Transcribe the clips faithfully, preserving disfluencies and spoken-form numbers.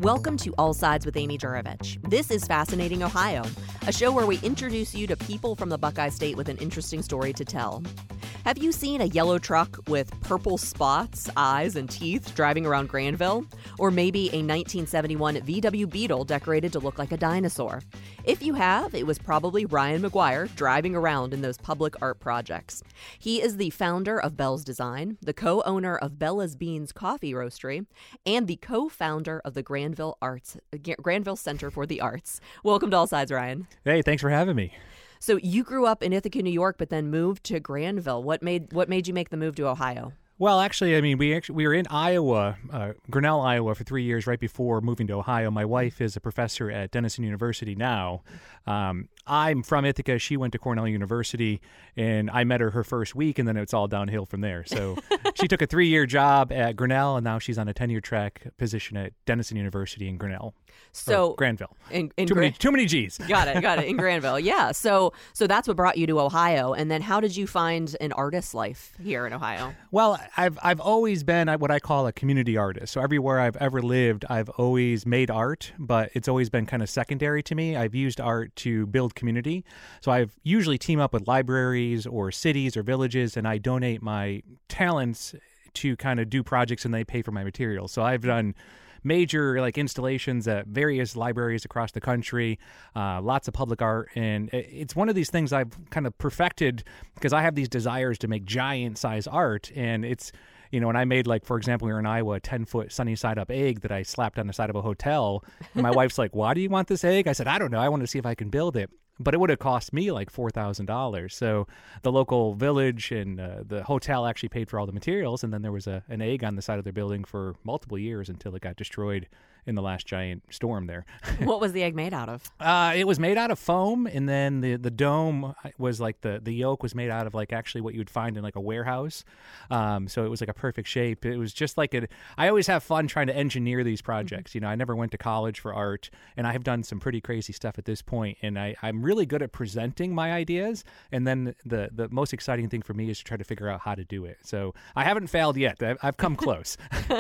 Welcome to All Sides with Amy Jurovich. This is Fascinating Ohio, a show where we introduce you to people from the Buckeye State with an interesting story to tell. Have you seen a yellow truck with purple spots, eyes, and teeth driving around Granville? Or maybe a nineteen seventy-one V W Beetle decorated to look like a dinosaur? If you have, it was probably Ryan McGuire driving around in those public art projects. He is the founder of Bell's Design, the co-owner of Bella's Beans Coffee Roastery, and the co-founder of the Granville Arts, Granville Center for the Arts. Welcome to All Sides, Ryan. Hey, thanks for having me. So you grew up in Ithaca, New York, but then moved to Granville. What made what made you make the move to Ohio? Well, actually, I mean, we actually, we were in Iowa, uh, Grinnell, Iowa, for three years right before moving to Ohio. My wife is a professor at Denison University now. Um, I'm from Ithaca. She went to Cornell University, and I met her her first week, and then it's all downhill from there. So she took a three-year job at Grinnell, and now she's on a ten-year track position at Denison University in Grinnell. So Granville. In, in too, Gran- many, too many G's. Got it, got it. In Granville, yeah. So so that's what brought you to Ohio, and then how did you find an artist's life here in Ohio? Well, I've I've always been what I call a community artist. So everywhere I've ever lived, I've always made art, but it's always been kind of secondary to me. I've used art to build community. So I've usually team up with libraries or cities or villages, and I donate my talents to kind of do projects, and they pay for my materials. So I've done major like installations at various libraries across the country, uh, lots of public art. And it's one of these things I've kind of perfected because I have these desires to make giant size art. And it's, you know, when I made, like, for example, we were in Iowa, a ten foot sunny side up egg that I slapped on the side of a hotel. And my wife's like, why do you want this egg? I said, I don't know. I want to see if I can build it. But it would have cost me like four thousand dollars. So the local village and uh, the hotel actually paid for all the materials. And then there was a, an egg on the side of their building for multiple years until it got destroyed in the last giant storm there. What was the egg made out of? Uh, it was made out of foam. And then the, the dome was like the, the yolk was made out of like actually what you would find in like a warehouse. Um, so it was like a perfect shape. It was just like a, I always have fun trying to engineer these projects. Mm-hmm. You know, I never went to college for art, and I have done some pretty crazy stuff at this point. And I, I'm really good at presenting my ideas. And then the, the most exciting thing for me is to try to figure out how to do it. So I haven't failed yet. I've, I've come close.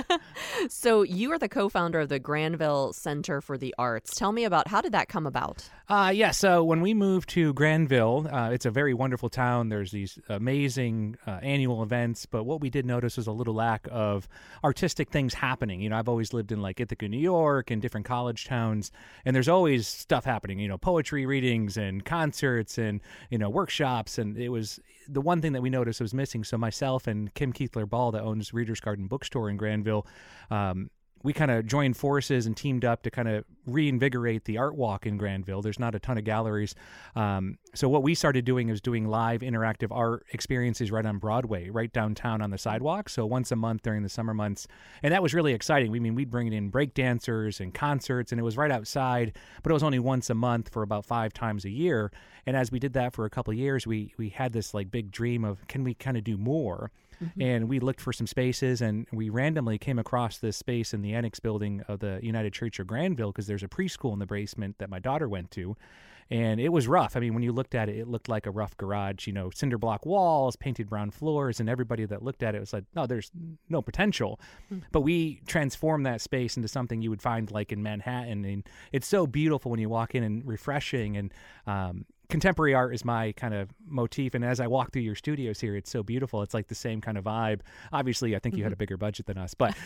So you are the co-founder of the Granville Center for the Arts. Tell me about, how did that come about? Uh, yeah, so when we moved to Granville, uh, it's a very wonderful town. There's these amazing uh, annual events, but what we did notice was a little lack of artistic things happening. You know, I've always lived in like Ithaca, New York, and different college towns, and there's always stuff happening, you know, poetry readings and concerts and, you know, workshops, and it was the one thing that we noticed was missing. So myself and Kim Keithler Ball, that owns Reader's Garden Bookstore in Granville, um, we kind of joined forces and teamed up to kind of reinvigorate the art walk in Granville. There's not a ton of galleries. Um, so what we started doing is doing live interactive art experiences right on Broadway, right downtown on the sidewalk. So once a month during the summer months. And that was really exciting. We I mean, we'd bring in break dancers and concerts, and it was right outside, but it was only once a month for about five times a year. And as we did that for a couple of years, we, we had this like big dream of, can we kind of do more? Mm-hmm. And we looked for some spaces, and we randomly came across this space in the annex building of the United Church of Granville because there's a preschool in the basement that my daughter went to. And it was rough. I mean, when you looked at it, it looked like a rough garage, you know, cinder block walls, painted brown floors, and everybody that looked at it was like, no, there's no potential. Mm-hmm. But we transformed that space into something you would find like in Manhattan. And it's so beautiful when you walk in and refreshing. And um, contemporary art is my kind of motif. And as I walk through your studios here, it's so beautiful. It's like the same kind of vibe. Obviously, I think you had a bigger budget than us, but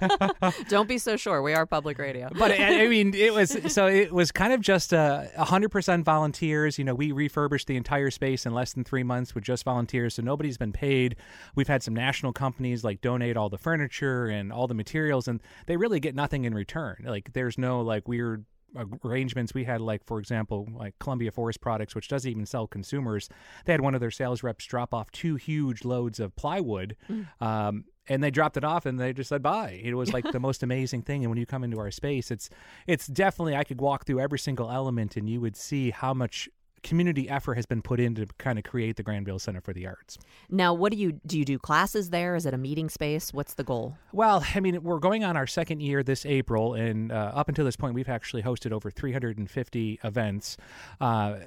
don't be so sure. We are public radio. But I, I mean, it was so it was kind of just a uh, hundred percent volunteers. You know, we refurbished the entire space in less than three months with just volunteers. So nobody's been paid. We've had some national companies like donate all the furniture and all the materials, and they really get nothing in return. Like there's no like weird arrangements. We had, like, for example, like Columbia Forest Products, which doesn't even sell consumers. They had one of their sales reps drop off two huge loads of plywood, mm. um, and they dropped it off and they just said bye. It was like the most amazing thing. And when you come into our space, it's it's definitely, I could walk through every single element and you would see how much community effort has been put in to kind of create the Granville Center for the Arts. Now, what do you do? You do classes there? Is it a meeting space? What's the goal? Well, I mean, we're going on our second year this April, and uh, up until this point, we've actually hosted over three hundred fifty events. Uh, the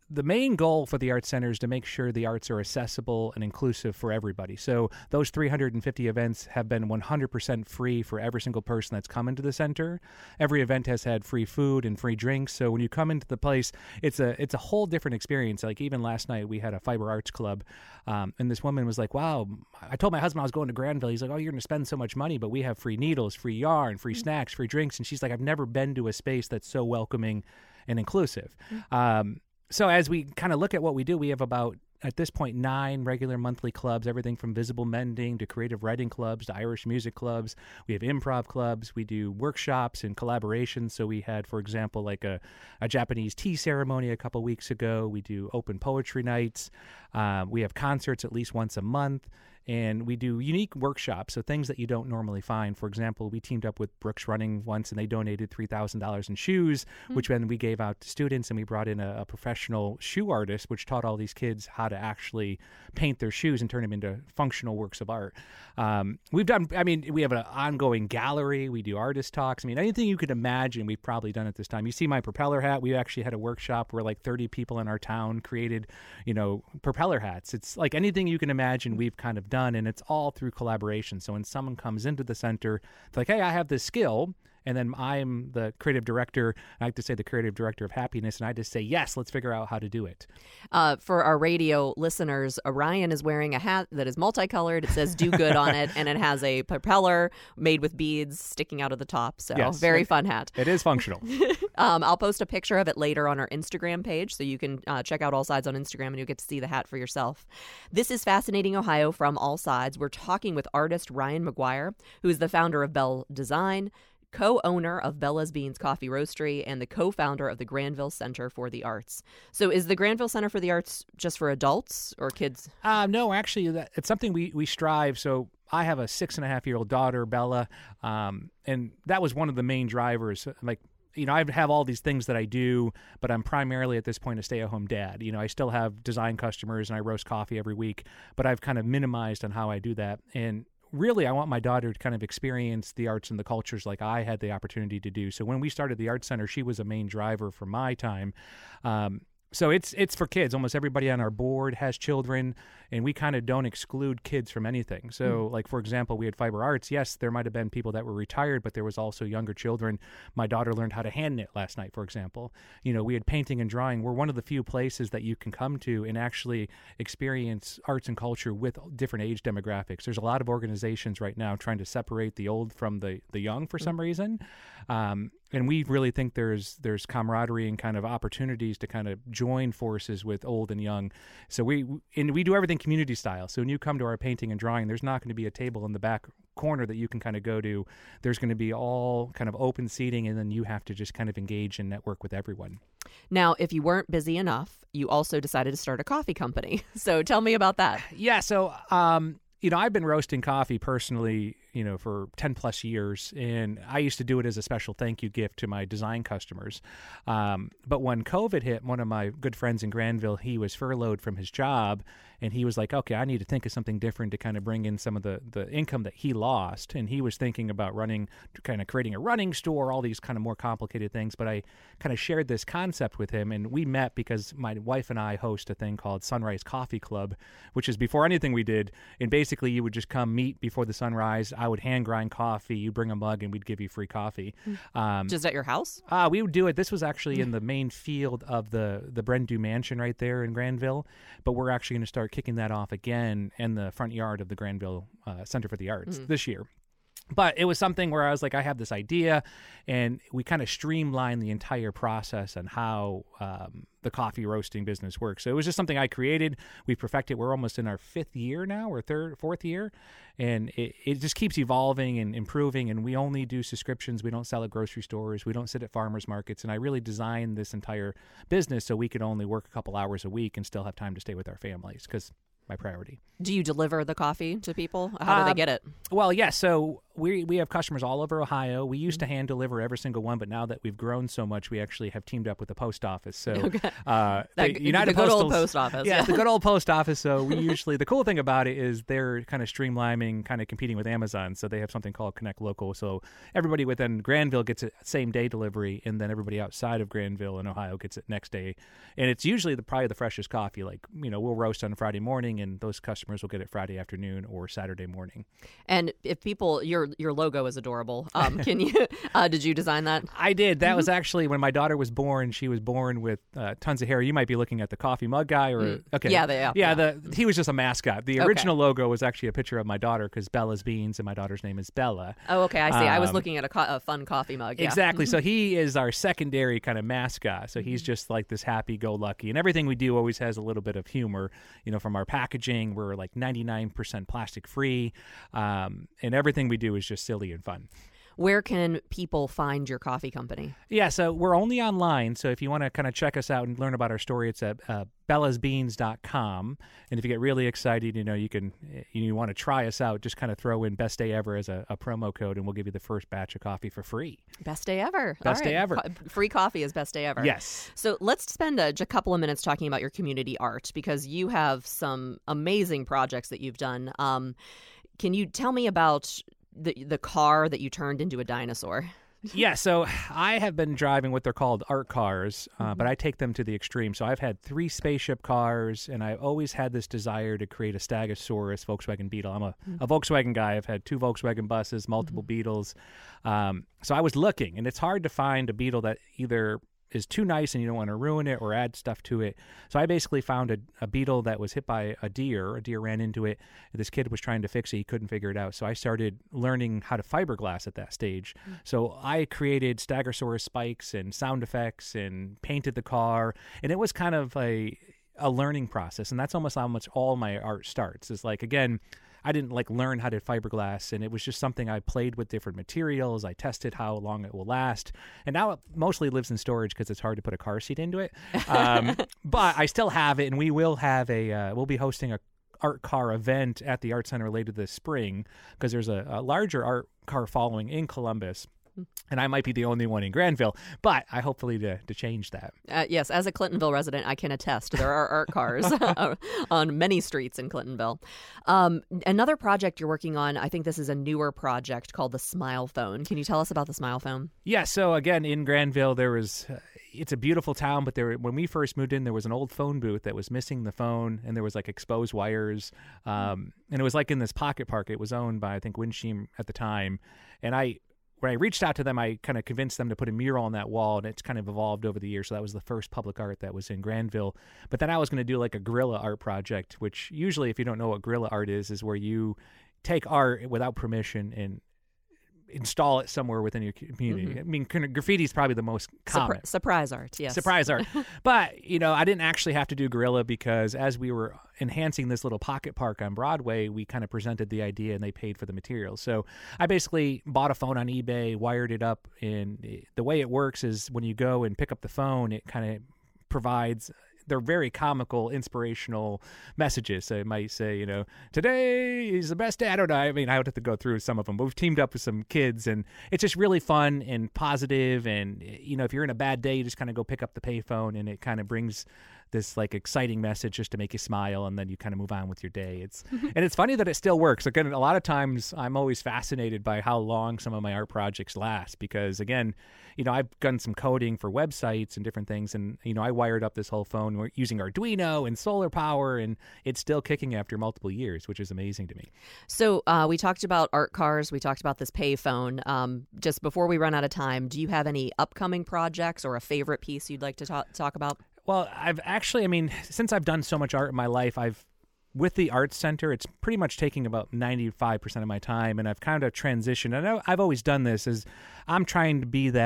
the main goal for the Arts Center is to make sure the arts are accessible and inclusive for everybody. So those three hundred fifty events have been one hundred percent free for every single person that's come into the center. Every event has had free food and free drinks. So when you come into the place, it's a it's a whole different experience. Like even last night, we had a fiber arts club, um, and this woman was like, "Wow!" I told my husband I was going to Granville. He's like, "Oh, you're going to spend so much money, but we have free needles, free yarn, free mm-hmm. snacks, free drinks." And she's like, "I've never been to a space that's so welcoming and inclusive." Mm-hmm. Um, So as we kind of look at what we do, we have about, at this point, nine regular monthly clubs, everything from visible mending to creative writing clubs to Irish music clubs. We have improv clubs. We do workshops and collaborations. So we had, for example, like a, a Japanese tea ceremony a couple weeks ago. We do open poetry nights. Um, we have concerts at least once a month. And we do unique workshops, so things that you don't normally find. For example, we teamed up with Brooks Running once, and they donated three thousand dollars in shoes, mm-hmm. which then we gave out to students, and we brought in a, a professional shoe artist, which taught all these kids how to actually paint their shoes and turn them into functional works of art. Um, we've done, I mean, we have an ongoing gallery. We do artist talks. I mean, anything you could imagine, we've probably done at this time. You see my propeller hat. We actually had a workshop where like thirty people in our town created, you know, propeller hats. It's like anything you can imagine, we've kind of done. Done, and it's all through collaboration. So when someone comes into the center, it's like, hey, I have this skill, and then I'm the creative director. I like to say the creative director of happiness, and I just say, yes, let's figure out how to do it. Uh, for our radio listeners, Orion is wearing a hat that is multicolored. It says do good on it, and it has a propeller made with beads sticking out of the top. So yes, very it, fun hat. It is functional. um, I'll post a picture of it later on our Instagram page, so you can uh, check out All Sides on Instagram, and you'll get to see the hat for yourself. This is Fascinating Ohio from All Sides. We're talking with artist Ryan McGuire, who is the founder of Bell Design, co-owner of Bella's Beans Coffee Roastery, and the co-founder of the Granville Center for the Arts. So is the Granville Center for the Arts just for adults or kids? Uh, no, actually, that, it's something we, we strive. So I have a six and a half year old daughter, Bella, um, and that was one of the main drivers. Like, you know, I have all these things that I do, but I'm primarily at this point a stay-at-home dad. You know, I still have design customers and I roast coffee every week, but I've kind of minimized on how I do that. And really, I want my daughter to kind of experience the arts and the cultures like I had the opportunity to do. So when we started the Arts Center, she was a main driver for my time. Um, so it's it's for kids. Almost everybody on our board has children, and we kind of don't exclude kids from anything. So, mm. like, for example, we had Fiber Arts. Yes, there might have been people that were retired, but there was also younger children. My daughter learned how to hand knit last night, for example. You know, we had painting and drawing. We're one of the few places that you can come to and actually experience arts and culture with different age demographics. There's a lot of organizations right now trying to separate the old from the, the young for mm. some reason. Um, and we really think there's there's camaraderie and kind of opportunities to kind of join forces with old and young. So we and we do everything community style. So when you come to our painting and drawing, there's not going to be a table in the back corner that you can kind of go to. There's going to be all kind of open seating, and then you have to just kind of engage and network with everyone. Now, if you weren't busy enough, you also decided to start a coffee company. So tell me about that. Yeah. So, um, you know, I've been roasting coffee personally, you know, for ten plus years, and I used to do it as a special thank you gift to my design customers. Um, but when COVID hit, one of my good friends in Granville, he was furloughed from his job, and he was like, okay, I need to think of something different to kind of bring in some of the, the income that he lost. And he was thinking about running, kind of creating a running store, all these kind of more complicated things. But I kind of shared this concept with him, and we met because my wife and I host a thing called Sunrise Coffee Club, which is before anything we did. And basically you would just come meet before the sunrise. I would hand grind coffee. You bring a mug, and we'd give you free coffee. Um, Just at your house? Uh, we would do it. This was actually in the main field of the the Brendu Mansion right there in Granville. But we're actually going to start kicking that off again in the front yard of the Granville uh, Center for the Arts mm. this year. But it was something where I was like, I have this idea, and we kind of streamlined the entire process on how um, the coffee roasting business works. So it was just something I created. We perfected. We're almost in our fifth year now, or third, fourth year, and it, it just keeps evolving and improving. And we only do subscriptions. We don't sell at grocery stores. We don't sit at farmers markets. And I really designed this entire business so we could only work a couple hours a week and still have time to stay with our families, because my priority. Do you deliver the coffee to people? How do um, they get it? Well, yeah. So we we have customers all over Ohio. We used to hand deliver every single one, but now that we've grown so much, we actually have teamed up with the post office. So okay. uh, that, the United the good Postal, old post office. Yeah, Yeah, the good old post office. So we usually, the cool thing about it is they're kind of streamlining, kind of competing with Amazon. So they have something called Connect Local. So everybody within Granville gets a same day delivery, and then everybody outside of Granville in Ohio gets it next day. And it's usually the probably the freshest coffee. Like, you know, we'll roast on Friday morning, and those customers will get it Friday afternoon or Saturday morning. And if people, your your logo is adorable. Um, can you? Uh, did you design that? I did. That was actually when my daughter was born. She was born with uh, tons of hair. You might be looking at the coffee mug guy, or Mm. okay, Yeah, they, yeah, yeah. yeah. The he was just a mascot. The Okay. original logo was actually a picture of my daughter because Bella's Beans, and my daughter's name is Bella. Oh, okay. I see. I was Um, looking at a, co- a fun coffee mug. Yeah. Exactly. So he is our secondary kind of mascot. So he's just like this happy-go-lucky, and everything we do always has a little bit of humor. You know, from our packaging, we're like ninety-nine percent plastic-free, um, and everything we do is just silly and fun. Where can people find your coffee company? Yeah, so we're only online. So if you want to kind of check us out and learn about our story, it's at uh, bellas beans dot com. And if you get really excited, you know, you can, you want to try us out, just kind of throw in Best Day Ever as a, a promo code, and we'll give you the first batch of coffee for free. Best day ever. Best All day right. ever. Co- free coffee is best day ever. Yes. So let's spend a, a couple of minutes talking about your community art, because you have some amazing projects that you've done. Um, can you tell me about the the car that you turned into a dinosaur? Yeah, so I have been driving what they're called art cars, uh, mm-hmm. but I take them to the extreme. So I've had three spaceship cars, and I've always had this desire to create a Stegosaurus Volkswagen Beetle. I'm a, mm-hmm. a Volkswagen guy. I've had two Volkswagen buses, multiple mm-hmm. Beetles. Um, so I was looking, and it's hard to find a Beetle that either is too nice and you don't want to ruin it or add stuff to it. So I basically found a, a Beetle that was hit by a deer. A deer ran into it. This kid was trying to fix it. He couldn't figure it out. So I started learning how to fiberglass at that stage. Mm. So I created Stegosaurus spikes and sound effects and painted the car. And it was kind of a a learning process. And that's almost how much all my art starts. Is like, again, I didn't like learn how to fiberglass, and it was just something I played with different materials. I tested how long it will last, and now it mostly lives in storage because it's hard to put a car seat into it. Um, but I still have it, and we will have a. Uh, we'll be hosting a art car event at the Art Center later this spring because there's a, a larger art car following in Columbus. And I might be the only one in Granville, but I hopefully to, to change that. Uh, yes, as a Clintonville resident, I can attest there are art cars on many streets in Clintonville. Um, another project you're working on, I think this is a newer project called the Smile Phone. Can you tell us about the Smile Phone? Yeah, so again, in Granville, there was, uh, it's a beautiful town, but there when we first moved in, there was an old phone booth that was missing the phone, and there was like exposed wires. Um, and it was like in this pocket park. It was owned by, I think, Winsheen at the time. And I... When I reached out to them, I kind of convinced them to put a mural on that wall, and it's kind of evolved over the years. So that was the first public art that was in Granville. But then I was going to do like a guerrilla art project, which usually, if you don't know what guerrilla art is, is where you take art without permission and install it somewhere within your community. Mm-hmm. I mean, kind of graffiti is probably the most common. Surpri- surprise art, yes. Surprise art. But, you know, I didn't actually have to do guerrilla because as we were enhancing this little pocket park on Broadway, we kind of presented the idea and they paid for the materials. So I basically bought a phone on eBay, wired it up, and the way it works is when you go and pick up the phone, it kind of provides... They're very comical, inspirational messages. So it might say, you know, today is the best day. I don't know. I mean, I would have to go through some of them, but we've teamed up with some kids, and it's just really fun and positive. And, you know, if you're in a bad day, you just kind of go pick up the payphone, and it kind of brings this like exciting message just to make you smile, and then you kind of move on with your day. It's and it's funny that it still works. Again, a lot of times I'm always fascinated by how long some of my art projects last because, again, you know, I've done some coding for websites and different things, and, you know, I wired up this whole phone we're using Arduino and solar power, and it's still kicking after multiple years, which is amazing to me. So uh, we talked about art cars. We talked about this payphone. Um, just before we run out of time, do you have any upcoming projects or a favorite piece you'd like to talk, talk about? Well, I've actually, I mean, since I've done so much art in my life, I've with the Arts Center, it's pretty much taking about ninety-five percent of my time, and I've kind of transitioned. I know I've always done this, is I'm trying to be that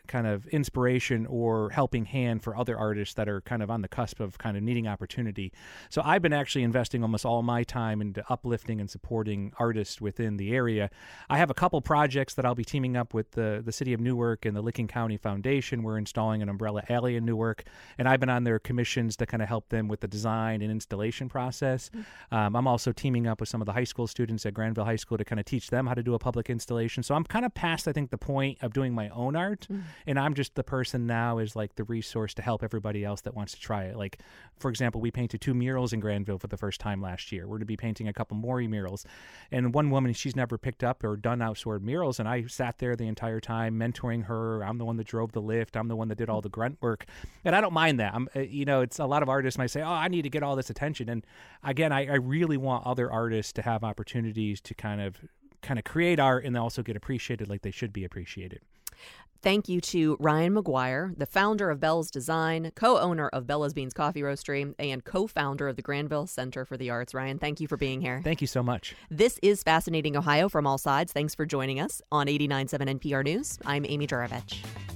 kind of inspiration or helping hand for other artists that are kind of on the cusp of kind of needing opportunity. So I've been actually investing almost all my time into uplifting and supporting artists within the area. I have a couple projects that I'll be teaming up with the, the City of Newark and the Licking County Foundation. We're installing an umbrella alley in Newark, and I've been on their commissions to kind of help them with the design and installation process. Mm-hmm. Um, I'm also teaming up with some of the high school students at Granville High School to kind of teach them how to do a public installation. So I'm kind of past, I think, the point of doing my own art, mm-hmm. and I'm just the person now is like the resource to help everybody else that wants to try it. Like, for example, we painted two murals in Granville for the first time last year. We're going to be painting a couple more murals. And one woman, she's never picked up or done outdoor murals, and I sat there the entire time mentoring her. I'm the one that drove the lift. I'm the one that did all the grunt work. And I don't mind that. I'm, you know, it's a lot of artists might say, oh, I need to get all this attention. And again, I, I really want other artists to have opportunities to kind of kind of create art and also get appreciated like they should be appreciated. Thank you to Ryan McGuire, the founder of Bell's Design, co-owner of Bella's Beans Coffee Roastery, and co-founder of the Granville Center for the Arts. Ryan, thank you for being here. Thank you so much. This is Fascinating Ohio from all sides. Thanks for joining us on eighty-nine point seven N P R News. I'm Amy Juravich.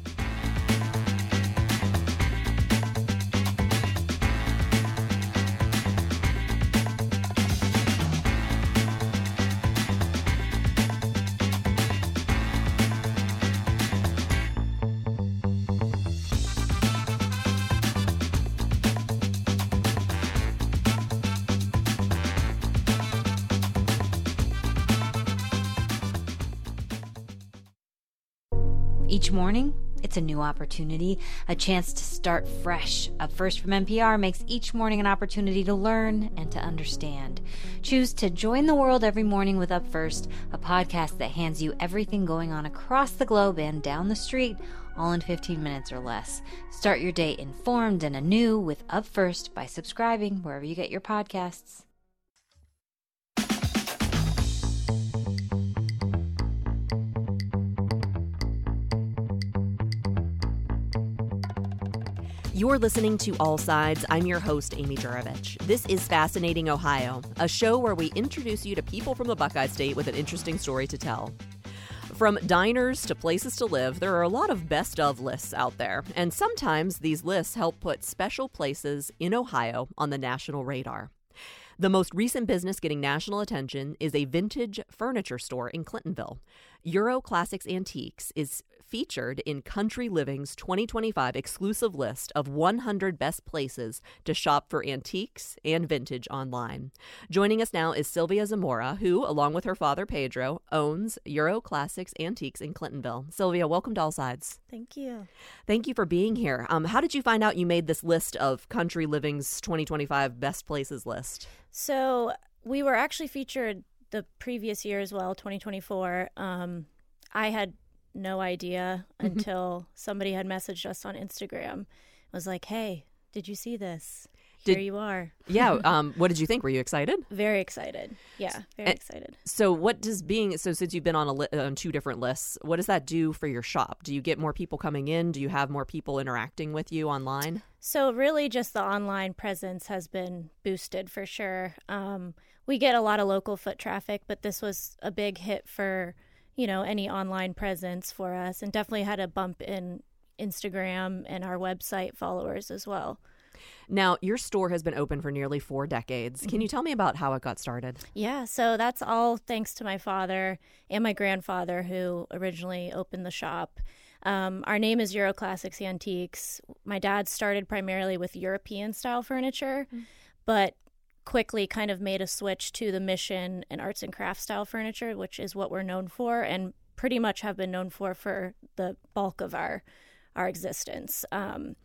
Each morning, it's a new opportunity, a chance to start fresh. Up First from N P R makes each morning an opportunity to learn and to understand. Choose to join the world every morning with Up First, a podcast that hands you everything going on across the globe and down the street, all in fifteen minutes or less. Start your day informed and anew with Up First by subscribing wherever you get your podcasts. You're listening to All Sides. I'm your host, Amy Juravich. This is Fascinating Ohio, a show where we introduce you to people from the Buckeye State with an interesting story to tell. From diners to places to live, there are a lot of best of lists out there, and sometimes these lists help put special places in Ohio on the national radar. The most recent business getting national attention is a vintage furniture store in Clintonville. Euro Classics Antiques is featured in Country Living's twenty twenty-five exclusive list of one hundred best places to shop for antiques and vintage online. Joining us now is Sylvia Zamora, who, along with her father Pedro, owns Euro Classics Antiques in Clintonville. Sylvia, welcome to All Sides. Thank you. Thank you for being here. Um, how did you find out you made this list of Country Living's twenty twenty-five best places list? So we were actually featured the previous year as well, twenty twenty-four. Um, I had no idea mm-hmm. until somebody had messaged us on Instagram. It was like, hey, did you see this? Here did, you are. Yeah. Um, what did you think? Were you excited? Very excited. Yeah, very and excited. So what does being, so since you've been on a li- on two different lists, what does that do for your shop? Do you get more people coming in? Do you have more people interacting with you online? So really just the online presence has been boosted for sure. Um, we get a lot of local foot traffic, but this was a big hit for, you know, any online presence for us, and definitely had a bump in Instagram and our website followers as well. Now, your store has been open for nearly four decades. Can you tell me about how it got started? Yeah, so that's all thanks to my father and my grandfather who originally opened the shop. Um, our name is Euro Classics Antiques. My dad started primarily with European-style furniture, mm-hmm. but quickly kind of made a switch to the mission and arts and crafts style furniture, which is what we're known for and pretty much have been known for for the bulk of our our existence. Um,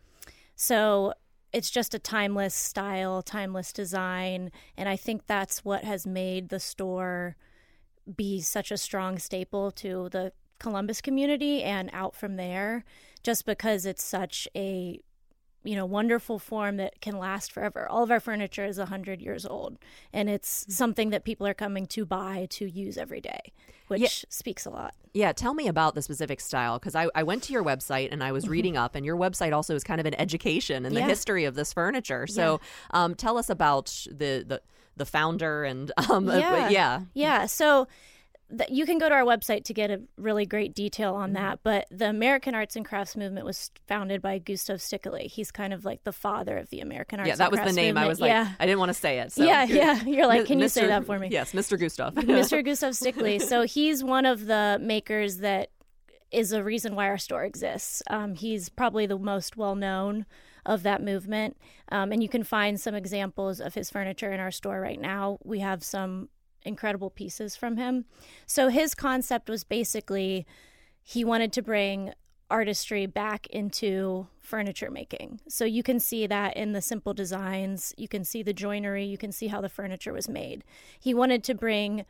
so it's just a timeless style, timeless design, and I think that's what has made the store be such a strong staple to the Columbus community and out from there, just because it's such a you know, wonderful form that can last forever. All of our furniture is one hundred years old, and it's something that people are coming to buy to use every day, which yeah. speaks a lot. Yeah, tell me about the specific style, because I, I went to your website and I was mm-hmm. reading up, and your website also is kind of an education in the yeah. history of this furniture. So yeah. um, tell us about the, the, the founder and um, yeah. Uh, yeah. Yeah, so th- you can go to our website to get a really great detail on that. But the American Arts and Crafts movement was founded by Gustav Stickley. He's kind of like the father of the American Arts Yeah, and that was Crafts the name. movement. I was like, yeah. I didn't want to say it. So. Yeah, yeah. You're like, can you Mister say that for me? Yes, Mister Gustav. Mister Gustav Stickley. So he's one of the makers that is a reason why our store exists. Um, he's probably the most well-known of that movement. Um, and you can find some examples of his furniture in our store right now. We have some incredible pieces from him. So his concept was basically he wanted to bring artistry back into furniture making. So you can see that in the simple designs. You can see the joinery. You can see how the furniture was made. He wanted to bring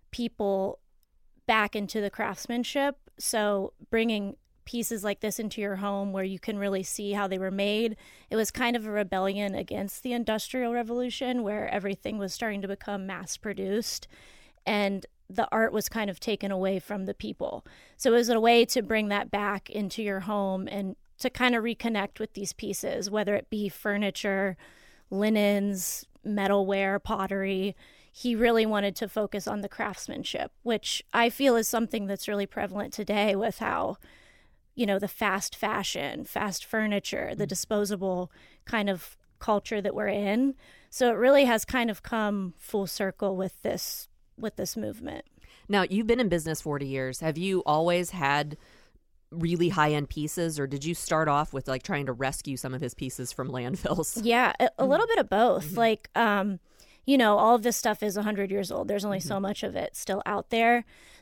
people back into the craftsmanship. So bringing pieces like this into your home where you can really see how they were made. It was kind of a rebellion against the Industrial Revolution where everything was starting to become mass produced and the art was kind of taken away from the people. So it was a way to bring that back into your home and to kind of reconnect with these pieces, whether it be furniture, linens, metalware, pottery. He really wanted to focus on the craftsmanship, which I feel is something that's really prevalent today with how, you know, the fast fashion, fast furniture, the disposable kind of culture that we're in. So it really has kind of come full circle with this with this movement. Now, you've been in business forty years. Have you always had really high-end pieces, or did you start off with like trying to rescue some of his pieces from landfills? Yeah, a, a little bit of both. Mm-hmm. Like, um, you know, all of this stuff is one hundred years old. There's only mm-hmm. so much of it still out there.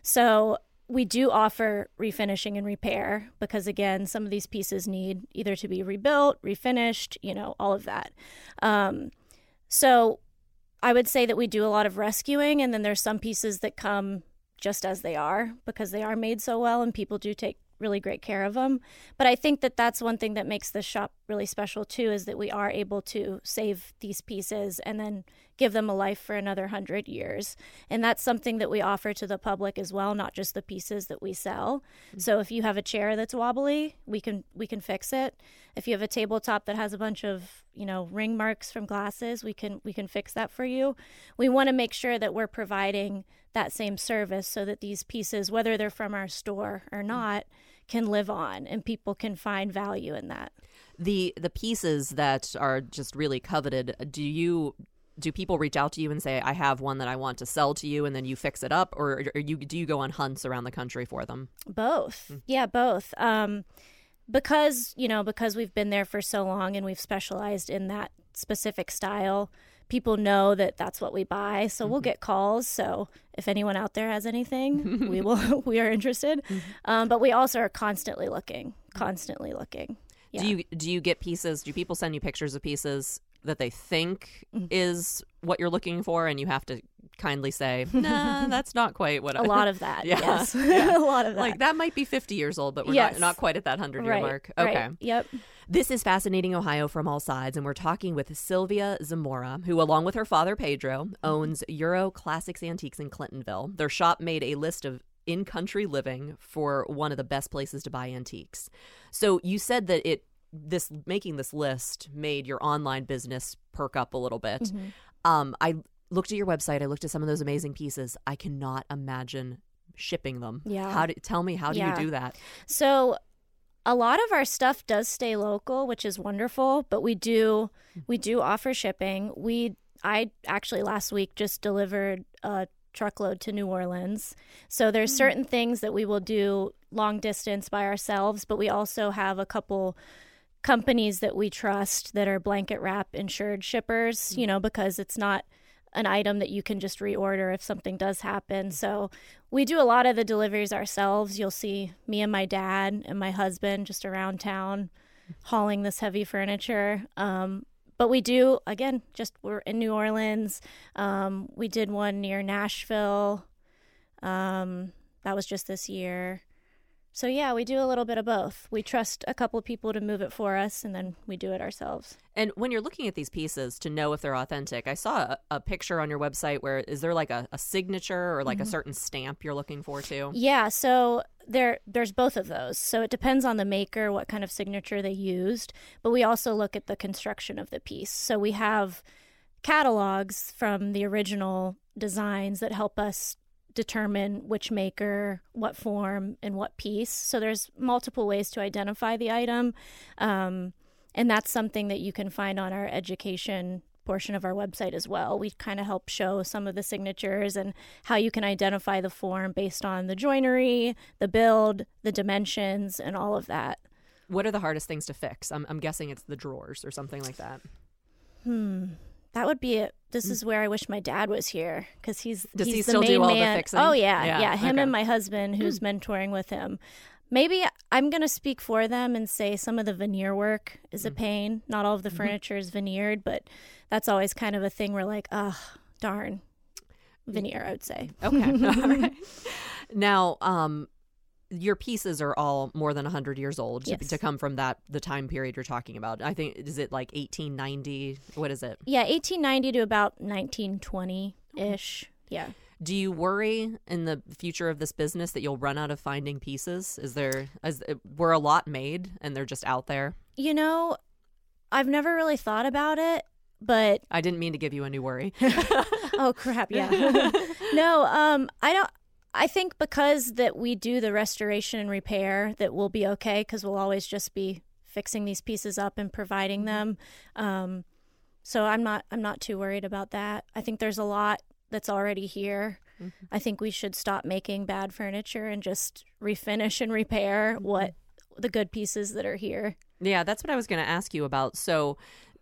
So we do offer refinishing and repair because, again, some of these pieces need either to be rebuilt, refinished, you know, all of that. Um, so I would say that we do a lot of rescuing, and then there's some pieces that come just as they are because they are made so well and people do take really great care of them. But I think that that's one thing that makes this shop really special too, is that we are able to save these pieces and then give them a life for another hundred years. And that's something that we offer to the public as well, not just the pieces that we sell. Mm-hmm. So if you have a chair that's wobbly, we can we can fix it. If you have a tabletop that has a bunch of, you know, ring marks from glasses, we can we can fix that for you. We want to make sure that we're providing that same service so that these pieces, whether they're from our store or not, can live on and people can find value in that. The the pieces that are just really coveted, do you do people reach out to you and say, I have one that I want to sell to you, and then you fix it up, or, or you do you go on hunts around the country for them? Both. Mm. Yeah, both. Um, because, you know, because we've been there for so long and we've specialized in that specific style, people know that that's what we buy. So mm-hmm. we'll get calls. So if anyone out there has anything, we will. We are interested. Mm-hmm. Um, but we also are constantly looking, constantly looking. Yeah. Do you do you get pieces? Do people send you pictures of pieces that they think mm-hmm. is what you're looking for, and you have to kindly say, nah, that's not quite what I... A lot of that, yeah. yes. Yeah. A lot of that. Like, that might be fifty years old, but we're yes. not, not quite at that hundred-year right. mark. Okay. Right. Yep. This is Fascinating Ohio from All Sides, and we're talking with Sylvia Zamora, who, along with her father, Pedro, owns Euro Classics Antiques in Clintonville. Their shop made a list of in-country living for one of the best places to buy antiques. So you said that it this making this list made your online business perk up a little bit. Mm-hmm. Um, I looked at your website. I looked at some of those amazing pieces. I cannot imagine shipping them. Yeah. How do, tell me, how do yeah. you do that? So a lot of our stuff does stay local, which is wonderful, but we do we do offer shipping. We I actually last week just delivered a truckload to New Orleans. So there's mm. certain things that we will do long distance by ourselves, but we also have a couple companies that we trust that are blanket wrap insured shippers, you know, because it's not an item that you can just reorder if something does happen. So we do a lot of the deliveries ourselves. You'll see me and my dad and my husband just around town hauling this heavy furniture. Um, but we do, again, just we're in New Orleans. Um, we did one near Nashville. Um, that was just this year. So, yeah, we do a little bit of both. We trust a couple of people to move it for us, and then we do it ourselves. And when you're looking at these pieces to know if they're authentic, I saw a, a picture on your website where is there like a, a signature or like mm-hmm. a certain stamp you're looking for too? Yeah, so there there's both of those. So it depends on the maker, what kind of signature they used. But we also look at the construction of the piece. So we have catalogs from the original designs that help us determine which maker, what form, and what piece. So there's multiple ways to identify the item. Um, and that's something that you can find on our education portion of our website as well. We kind of help show some of the signatures and how you can identify the form based on the joinery, the build, the dimensions, and all of that. What are the hardest things to fix? I'm, I'm guessing it's the drawers or something like that. Hmm. That would be it. This is where I wish my dad was here, because he's Does he's he the still main do all man. the fixing? Oh yeah, Yeah, yeah. Him okay. and my husband, who's mentoring with him. Maybe I'm going to speak for them and say some of the veneer work is a pain. Not all of the furniture is veneered, but that's always kind of a thing where like, oh, darn, veneer, I would say. Okay. All right. Now, um, your pieces are all more than one hundred years old to, Yes. to come from that the time period you're talking about. I think, is it like eighteen ninety? What is it? Yeah, eighteen ninety to about nineteen twenty-ish. Yeah. Do you worry in the future of this business that you'll run out of finding pieces? Is there, is, were a lot made and they're just out there? You know, I've never really thought about it, but I didn't mean to give you a new worry. oh crap, yeah. no, um I don't I think because that we do the restoration and repair that we'll be okay, because we'll always just be fixing these pieces up and providing them. Um so I'm not I'm not too worried about that. I think there's a lot that's already here. Mm-hmm. I think we should stop making bad furniture and just refinish and repair what the good pieces that are here. Yeah, that's what I was going to ask you about. So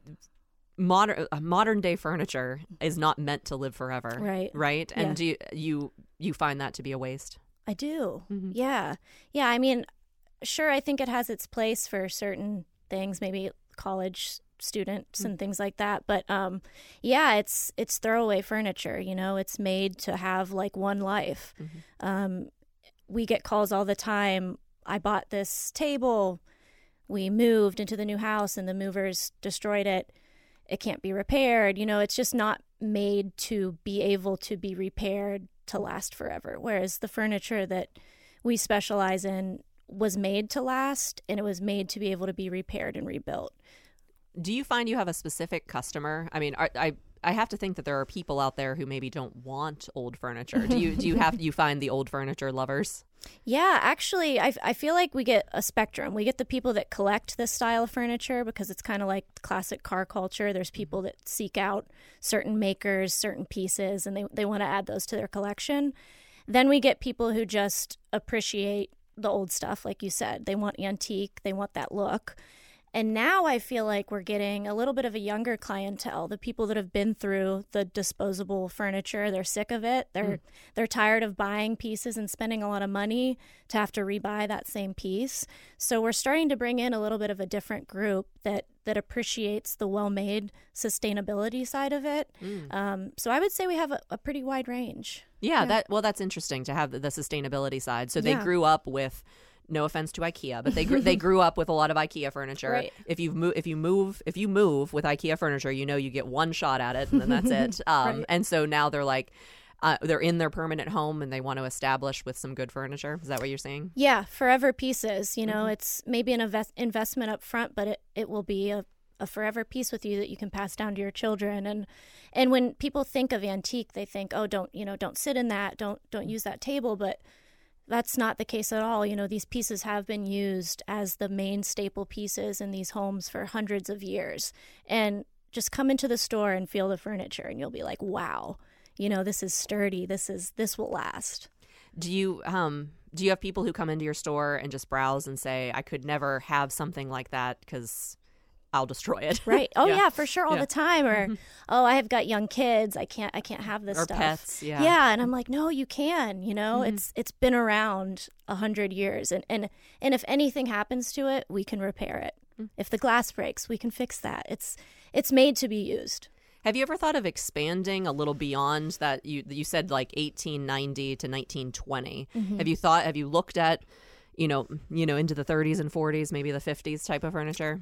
modern uh, modern day furniture is not meant to live forever, Right. Right? And Yeah. do you, you you find that to be a waste? I do. Mm-hmm. Yeah. Yeah, I mean, sure, I think it has its place for certain things, maybe college students Mm-hmm. and things like that, but um yeah, it's it's throwaway furniture, you know. It's made to have like one life. Mm-hmm. Um we get calls all the time. I bought this table. We moved into the new house and the movers destroyed it. It can't be repaired. You know, it's just not made to be able to be repaired to last forever. Whereas the furniture that we specialize in was made to last, and it was made to be able to be repaired and rebuilt. Do you find you have a specific customer? I mean, are, I I have to think that there are people out there who maybe don't want old furniture. Do you do you have you find the old furniture lovers? Yeah, actually, I, I feel like we get a spectrum. We get the people that collect this style of furniture because it's kind of like classic car culture. There's people that seek out certain makers, certain pieces, and they, they want to add those to their collection. Then we get people who just appreciate the old stuff, like you said. They want antique. They want that look. And now I feel like we're getting a little bit of a younger clientele, the people that have been through the disposable furniture. They're sick of it. They're mm. they're tired of buying pieces and spending a lot of money to have to rebuy that same piece. So we're starting to bring in a little bit of a different group that, that appreciates the well-made sustainability side of it. Mm. Um, so I would say we have a, a pretty wide range. Yeah, Yeah. that well, that's interesting to have the, the sustainability side. So they Yeah. grew up with. No offense to IKEA, but they grew, they grew up with a lot of IKEA furniture. Right. If you move, if you move, if you move with IKEA furniture, you know you get one shot at it, and then that's it. Um, Right. And so now they're like, uh, they're in their permanent home, and they want to establish with some good furniture. Is that what you're saying? Yeah, forever pieces. You know, Mm-hmm. it's maybe an invest- investment up front, but it, it will be a, a forever piece with you that you can pass down to your children. And and when people think of antique, they think, oh, don't you know, don't sit in that, don't don't use that table, but that's not the case at all. You know, these pieces have been used as the main staple pieces in these homes for hundreds of years. And just come into the store and feel the furniture and you'll be like, wow, you know, this is sturdy. This is this will last. Do you um do you have people who come into your store and just browse and say, I could never have something like that because I'll destroy it? Right. Oh Yeah. yeah, for sure, all Yeah. the time. Or Mhm. oh, I have got young kids. I can't I can't have this Or stuff. pets, yeah. Yeah, and I'm like, no, you can. You know, Mhm. it's it's been around a hundred years, and and and if anything happens to it, we can repair it. Mm. If the glass breaks, we can fix that. It's it's made to be used. Have you ever thought of expanding a little beyond that? You you said like eighteen ninety to nineteen twenty. Mm-hmm. Have you thought? Have you looked at, you know, you know, into the thirties and forties, maybe the fifties type of furniture?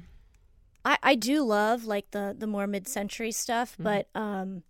I, I do love like the, the more mid-century stuff, Mm-hmm. but um,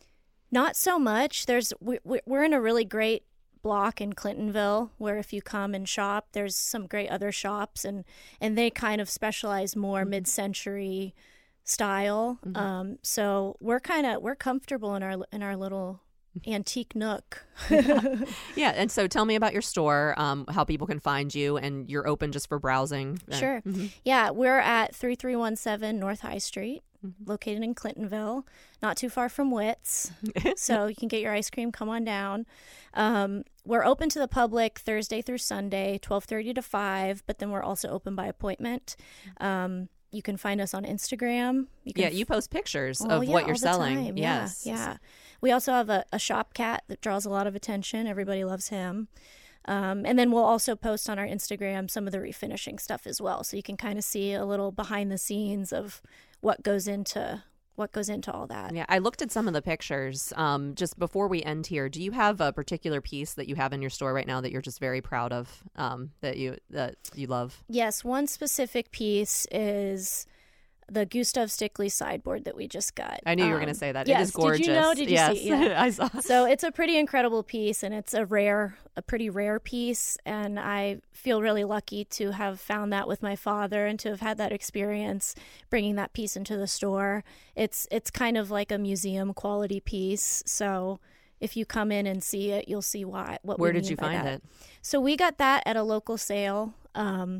not so much. There's we, we- we're in a really great block in Clintonville where if you come and shop, there's some great other shops, and, and they kind of specialize more Mm-hmm. mid-century style. Mhm. Um, so we're kind of we're comfortable in our in our little antique nook. Yeah, and so tell me about your store, um, how people can find you, and you're open just for browsing. Sure. Mm-hmm. Yeah, we're at thirty-three seventeen North High Street, mm-hmm. located in Clintonville, not too far from Witt's. So you can get your ice cream, come on down. Um, we're open to the public Thursday through Sunday, twelve thirty to five, but then we're also open by appointment. Um, you can find us on Instagram. You can yeah, you post pictures oh, of yeah, what you're all the selling. time. Yes. Yeah, yeah. We also have a, a shop cat that draws a lot of attention. Everybody loves him. Um, and then we'll also post on our Instagram some of the refinishing stuff as well. So you can kind of see a little behind the scenes of what goes into what goes into all that. Yeah, I looked at some of the pictures. Um, just before we end here, do you have a particular piece that you have in your store right now that you're just very proud of, um, that you that you love? Yes, one specific piece is the Gustav Stickley sideboard that we just got. I knew you were um, going to say that. Yes. It is gorgeous. Did you know? Did you yes. see? Yeah. I saw. So it's a pretty incredible piece, and it's a rare, a pretty rare piece. And I feel really lucky to have found that with my father and to have had that experience bringing that piece into the store. It's it's kind of like a museum quality piece. So if you come in and see it, you'll see why. What Where we did mean you by find that. it? So we got that at a local sale. Um,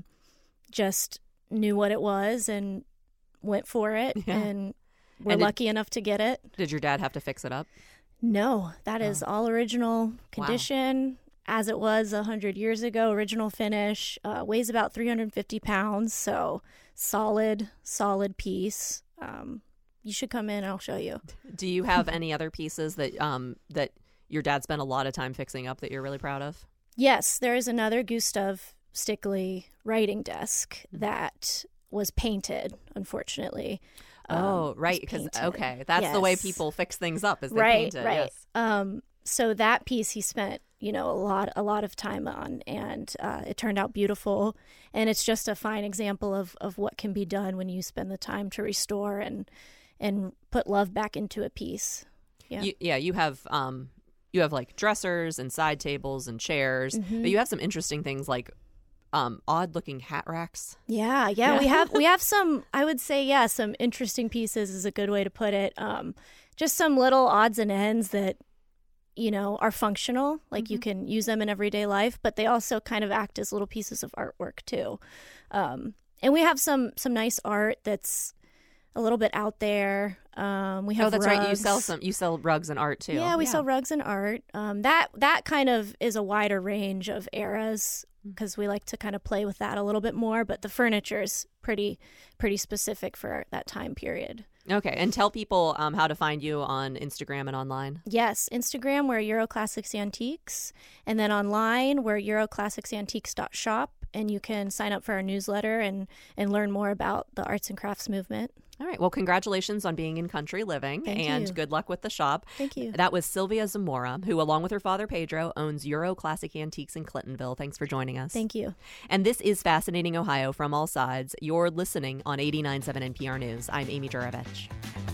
just knew what it was and went for it, Yeah. and we're And did- lucky enough to get it. Did your dad have to fix it up? No, that is Oh. all original condition as it was one hundred years ago, original finish. Uh, weighs about three hundred fifty pounds, so solid, solid piece. Um, you should come in and I'll show you. Do you have any other pieces that um that your dad spent a lot of time fixing up that you're really proud of? Yes, there is another Gustav Stickley writing desk that was painted, unfortunately. Oh, Um, right, was because painted. okay, that's the way Yes. people fix things up, is they right, paint it. right. Yes. Um, so that piece he spent, you know, a lot, a lot of time on, and uh, it turned out beautiful. And it's just a fine example of, of what can be done when you spend the time to restore and and put love back into a piece. Yeah, You, yeah, you have um you have like dressers and side tables and chairs, Mhm. but you have some interesting things like um odd looking hat racks. yeah, yeah. Yeah. We have we have some. I would say, yeah, some interesting pieces is a good way to put it. Um, just some little odds and ends that, you know, are functional, like you can use them in everyday life, but they also kind of act as little pieces of artwork too. Um, and we have some some nice art that's a little bit out there. Um, we have Oh, that's rugs. right. You sell some you sell rugs and art too. Yeah, we sell rugs and art. Um, that that kind of is a wider range of eras because we like to kind of play with that a little bit more. But the furniture is pretty pretty specific for that time period. Okay, and tell people um how to find you on Instagram and online. Yes, Instagram, we're Euroclassics Antiques. And then online, we're euroclassics antiques dot shop. And you can sign up for our newsletter and, and learn more about the arts and crafts movement. All right. Well, congratulations on being in Country Living, Thank and you. good luck with the shop. Thank you. That was Sylvia Zamora, who, along with her father Pedro, owns Euro Classic Antiques in Clintonville. Thanks for joining us. Thank you. And this is Fascinating Ohio from all sides. You're listening on eighty-nine point seven N P R News. I'm Amy Juravich.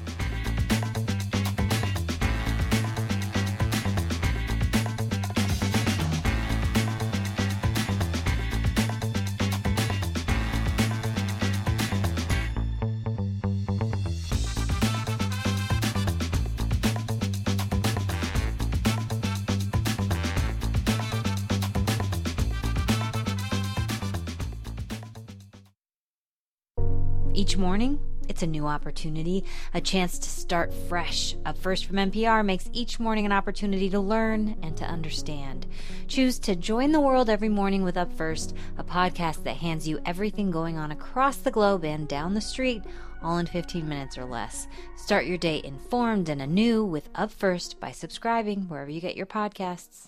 Each morning, it's a new opportunity, a chance to start fresh. Up First from N P R makes each morning an opportunity to learn and to understand. Choose to join the world every morning with Up First, a podcast that hands you everything going on across the globe and down the street, all in fifteen minutes or less. Start your day informed and anew with Up First by subscribing wherever you get your podcasts.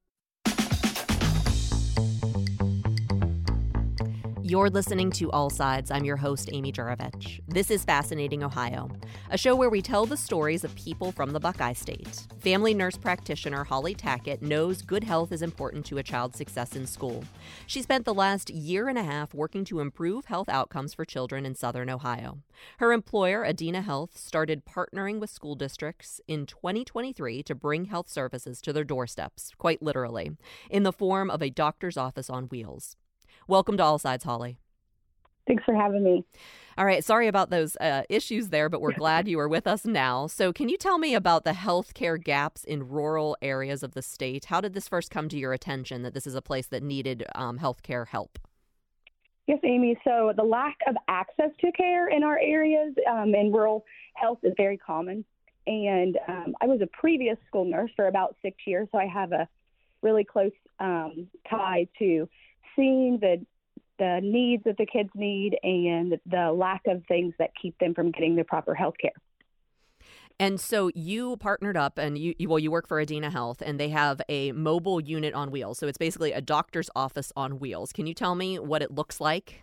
You're listening to All Sides. I'm your host, Amy Juravich. This is Fascinating Ohio, a show where we tell the stories of people from the Buckeye State. Family nurse practitioner Holly Tackett knows good health is important to a child's success in school. She spent the last year and a half working to improve health outcomes for children in Southern Ohio. Her employer, Adina Health, started partnering with school districts in twenty twenty-three to bring health services to their doorsteps, quite literally, in the form of a doctor's office on wheels. Welcome to All Sides, Holly. Thanks for having me. All right. Sorry about those uh, issues there, but we're glad you are with us now. So can you tell me about the healthcare gaps in rural areas of the state? How did this first come to your attention that this is a place that needed um, healthcare help? Yes, Amy. So the lack of access to care in our areas um, in rural health is very common. And um, I was a previous school nurse for about six years, so I have a really close um, tie to seeing the the needs that the kids need and the lack of things that keep them from getting the proper health care. And so you partnered up and you, you well, you work for Adena Health, and they have a mobile unit on wheels. So it's basically a doctor's office on wheels. Can you tell me what it looks like?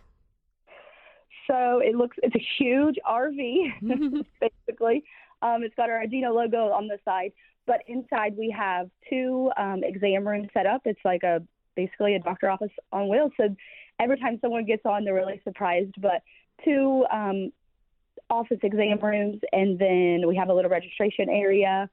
So it looks, it's a huge R V, basically. Um, it's got our Adena logo on the side, but inside we have two um, exam rooms set up. It's like a, basically a doctor office on wheels. So every time someone gets on, they're really surprised, but two um, office exam rooms, and then we have a little registration area,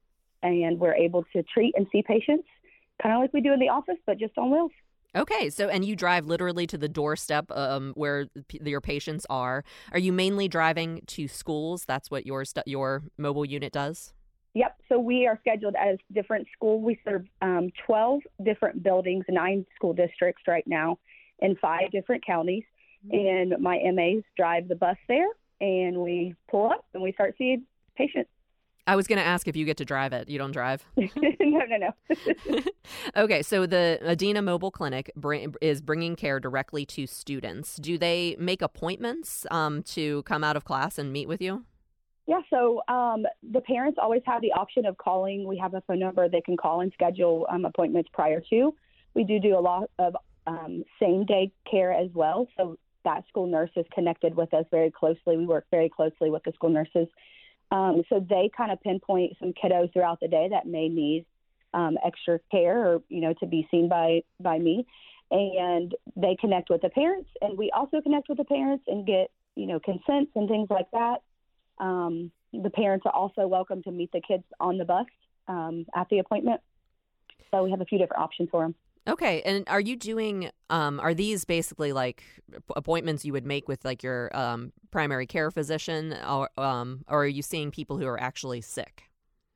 and we're able to treat and see patients kind of like we do in the office, but just on wheels. Okay, so and you drive literally to the doorstep um, where p- your patients are. Are you mainly driving to schools? That's what your st- your mobile unit does? Yep. So we are scheduled as different schools. We serve um, twelve different buildings, nine school districts right now in five different counties. And my M As drive the bus there, and we pull up and we start seeing patients. I was going to ask if you get to drive it. You don't drive? no, no, no. Okay, so the Adena Mobile Clinic bring, is bringing care directly to students. Do they make appointments um, to come out of class and meet with you? Yeah, so um, the parents always have the option of calling. We have a phone number they can call and schedule um, appointments prior to. We do do a lot of um, same-day care as well, so that school nurse is connected with us very closely. We work very closely with the school nurses. Um, so they kind of pinpoint some kiddos throughout the day that may need um, extra care or, you know, to be seen by, by me. And they connect with the parents, and we also connect with the parents and get, you know, consents and things like that. Um, the parents are also welcome to meet the kids on the bus um, at the appointment. So we have a few different options for them. Okay. And are you doing, um, are these basically like appointments you would make with like your um, primary care physician, or, um, or are you seeing people who are actually sick?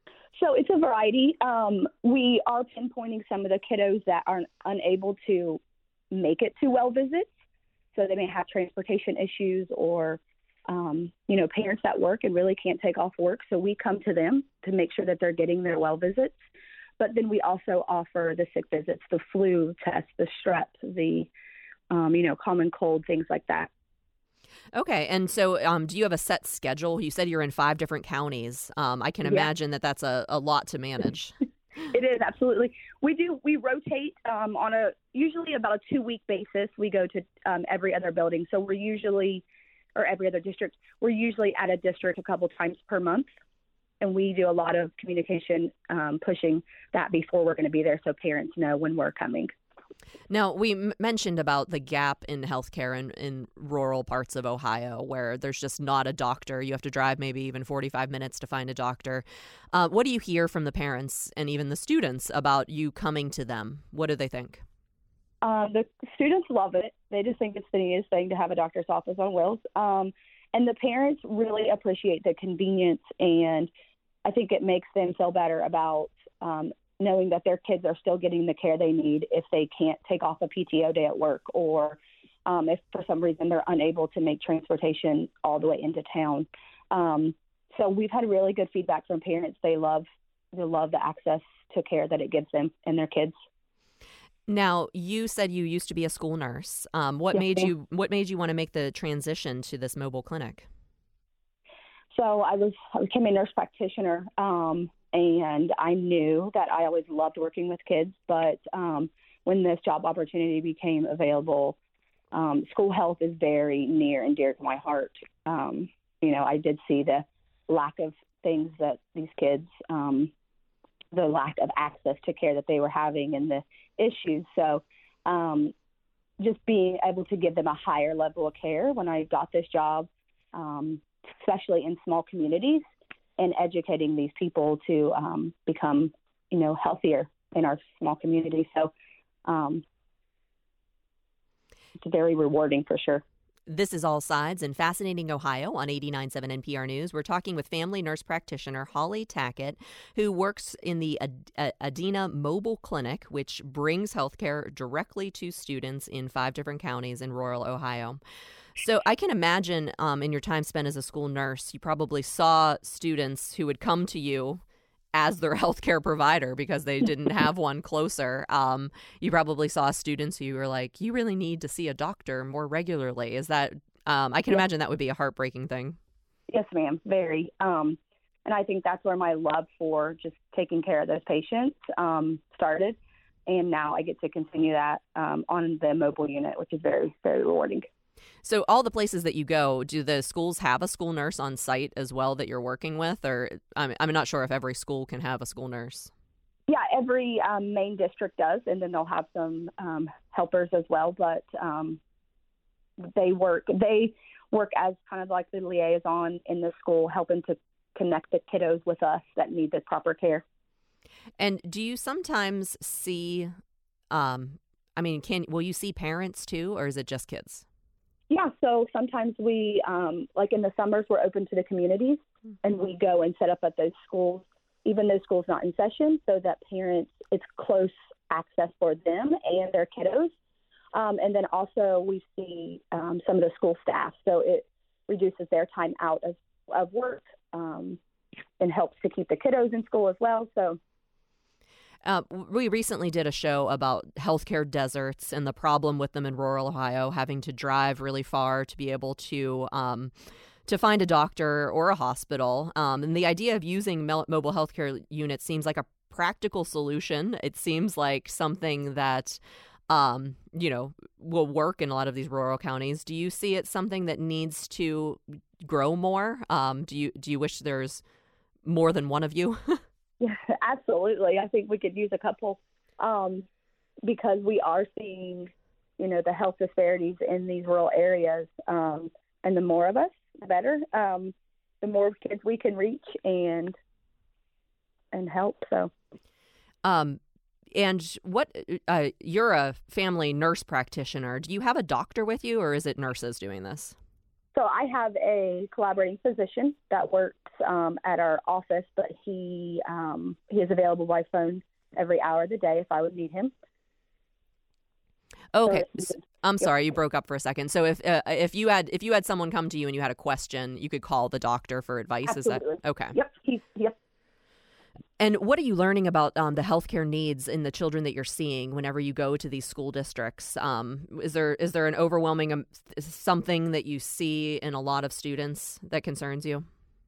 So it's a variety. Um, we are pinpointing some of the kiddos that are unable to make it to well visits. So they may have transportation issues or, um, you know, parents that work and really can't take off work. So we come to them to make sure that they're getting their well visits. But then we also offer the sick visits, the flu test, the strep, the, um, you know, common cold, things like that. Okay. And so um, do you have a set schedule? You said you're in five different counties. Um, I can Yeah. imagine that that's a, a lot to manage. It is, absolutely. We do, we rotate um, on a, usually about a two-week basis. We go to um, every other building. So we're usually, or every other district, we're usually at a district a couple times per month. And we do a lot of communication, um, pushing that before we're going to be there so parents know when we're coming. Now, we m- mentioned about the gap in healthcare in, in rural parts of Ohio where there's just not a doctor. You have to drive maybe even forty-five minutes to find a doctor. Uh, what do you hear from the parents and even the students about you coming to them? What do they think? Um, the students love it. They just think it's the neatest thing to have a doctor's office on wheels. Um, and the parents really appreciate the convenience, and I think it makes them feel better about um, knowing that their kids are still getting the care they need if they can't take off a P T O day at work, or um, if for some reason they're unable to make transportation all the way into town. Um, so we've had really good feedback from parents. They love they love the access to care that it gives them and their kids. Now, you said you used to be a school nurse. Um, what Yes, made ma'am. you What made you want to make the transition to this mobile clinic? So I was I became a nurse practitioner, um, and I knew that I always loved working with kids. But um, when this job opportunity became available, um, school health is very near and dear to my heart. Um, you know, I did see the lack of things that these kids, um, the lack of access to care that they were having, and the issues. So um, just being able to give them a higher level of care when I got this job, um, especially in small communities, and educating these people to um, become, you know, healthier in our small community. So um, it's very rewarding for sure. This is All Sides in Fascinating Ohio on eighty-nine point seven N P R News. We're talking with family nurse practitioner Holly Tackett, who works in the Ad- Ad- Adena Mobile Clinic, which brings healthcare directly to students in five different counties in rural Ohio. So I can imagine um, in your time spent as a school nurse, you probably saw students who would come to you as their healthcare provider because they didn't have one closer. Um, you probably saw students who were like, you really need to see a doctor more regularly. Is that, um, I can yes. imagine that would be a heartbreaking thing. Yes, ma'am, very. Um, and I think that's where my love for just taking care of those patients um, started. And now I get to continue that um, on the mobile unit, which is very, very rewarding. So all the places that you go, do the schools have a school nurse on site as well that you're working with? Or I'm, I'm not sure if every school can have a school nurse. Yeah, every um, main district does, and then they'll have some um, helpers as well. But um, they work they work as kind of like the liaison in the school, helping to connect the kiddos with us that need the proper care. And do you sometimes see, um, I mean, can will you see parents too, or is it just kids? Yeah, so sometimes we, um, like in the summers, we're open to the communities, and we go and set up at those schools, even though school's not in session, so that parents, it's close access for them and their kiddos. Um, and then also we see um, some of the school staff, so it reduces their time out of, of work um, and helps to keep the kiddos in school as well. So. Uh, we recently did a show about healthcare deserts and the problem with them in rural Ohio, having to drive really far to be able to um, to find a doctor or a hospital. Um, and the idea of using mel- mobile healthcare units seems like a practical solution. It seems like something that, um, you know, will work in a lot of these rural counties. Do you see it something that needs to grow more? Um, do you do you wish there's more than one of you? Yeah, absolutely. I think we could use a couple um, because we are seeing, you know, the health disparities in these rural areas. Um, and the more of us, the better. Um, the more kids we can reach and and help. So, um, and what uh, you're a family nurse practitioner. Do you have a doctor with you, or is it nurses doing this? So I have a collaborating physician that works um, at our office, but he um, he is available by phone every hour of the day if I would need him. Okay, So, I'm yep. sorry, you broke up for a second. So if uh, if you had if you had someone come to you and you had a question, you could call the doctor for advice. Absolutely. Is that okay? Yep. He's, yep. And what are you learning about um, the healthcare needs in the children that you're seeing whenever you go to these school districts? Um, is there is there an overwhelming um, something that you see in a lot of students that concerns you?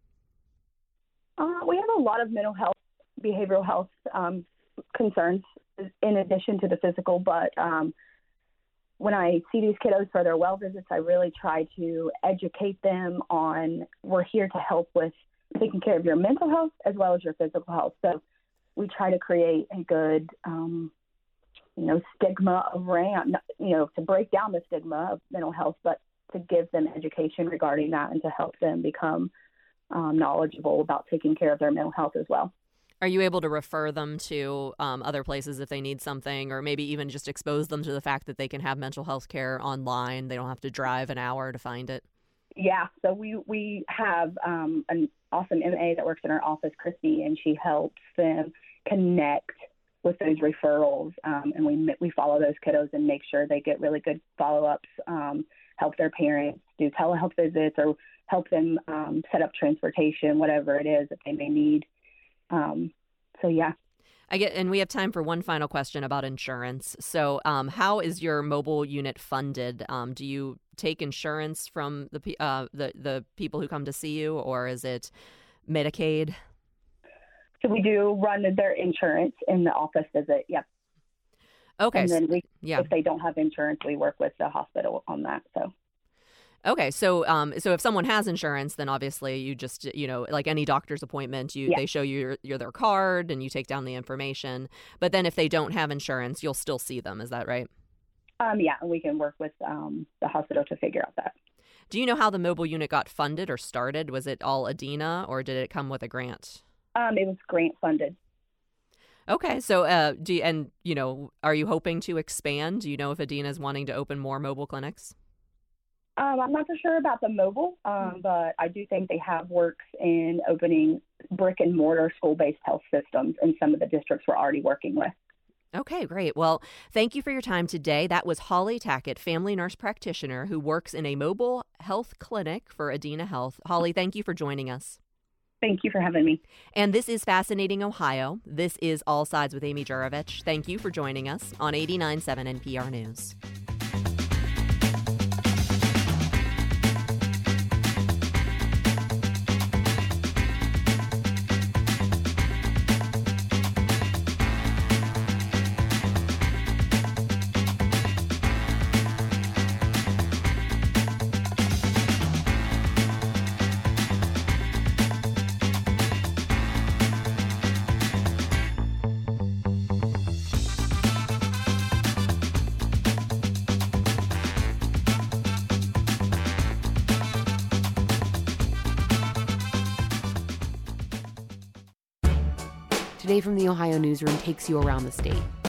Uh, we have a lot of mental health, behavioral health um, concerns in addition to the physical. But um, when I see these kiddos for their well visits, I really try to educate them on we're here to help with taking care of your mental health as well as your physical health. So we try to create a good, um, you know, stigma around, you know, to break down the stigma of mental health, but to give them education regarding that and to help them become um, knowledgeable about taking care of their mental health as well. Are you able to refer them to um, other places if they need something, or maybe even just expose them to the fact that they can have mental health care online? They don't have to drive an hour to find it. Yeah, so we we have um, an awesome M A that works in our office, Christy, and she helps them connect with those referrals, um, and we we follow those kiddos and make sure they get really good follow-ups, um, help their parents do telehealth visits or help them um, set up transportation, whatever it is that they may need. Um, so, yeah. I get, and we have time for one final question about insurance. So, um, how is your mobile unit funded? Um, do you take insurance from the uh, the the people who come to see you, or is it Medicaid? So we do run their insurance in the office visit. Yep. Okay. And then we, yeah. if they don't have insurance, we work with the hospital on that. So. Okay, so um, so if someone has insurance, then obviously you just, you know, like any doctor's appointment, you yeah. they show you your, your their card and you take down the information. But then if they don't have insurance, you'll still see them. Is that right? Um, yeah, and we can work with um, the hospital to figure out that. Do you know how the mobile unit got funded or started? Was it all Adena, or did it come with a grant? Um, it was grant funded. Okay, so uh, do you, and you know, are you hoping to expand? Do you know if Adena is wanting to open more mobile clinics? Um, I'm not for sure about the mobile, um, but I do think they have works in opening brick and mortar school-based health systems in some of the districts we're already working with. Okay, great. Well, thank you for your time today. That was Holly Tackett, family nurse practitioner who works in a mobile health clinic for Adena Health. Holly, thank you for joining us. Thank you for having me. And this is Fascinating Ohio. This is All Sides with Amy Jurovich. Thank you for joining us on eighty-nine point seven N P R News. Today from the Ohio Newsroom takes you around the state.